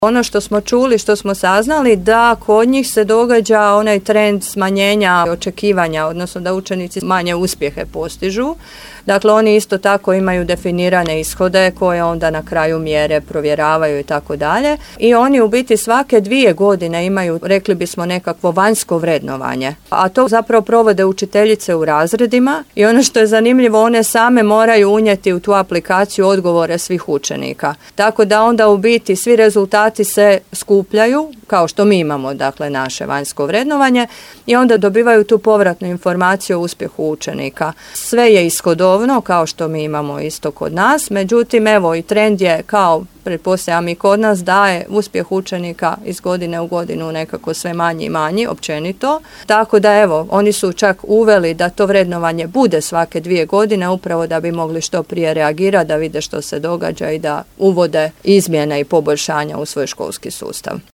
Ono što smo čuli, što smo saznali, da kod njih se događa onaj trend smanjenja očekivanja, odnosno da učenici manje uspjehe postižu. Dakle, oni isto tako imaju definirane ishode koje onda na kraju mjere, provjeravaju i tako dalje. I oni u biti svake 2 godine imaju, rekli bismo, nekakvo vanjsko vrednovanje. A to zapravo provode učiteljice u razredima i ono što je zanimljivo, one same moraju unijeti u tu aplikaciju odgovore svih učenika. Tako da onda u biti svi rezultati se skupljaju, kao što mi imamo, dakle, naše vanjsko vrednovanje, i onda dobivaju tu povratnu informaciju o uspjehu učenika. Sve je ishodovno, kao što mi imamo isto kod nas, međutim, evo, i trend je, kao pretpostavljam i kod nas, da je uspjeh učenika iz godine u godinu nekako sve manji i manji, općenito. Tako da, evo, oni su čak uveli da to vrednovanje bude svake 2 godine, upravo da bi mogli što prije reagirati, da vide što se događa i da uvode izmjene i poboljšanja u svoj školski sustav.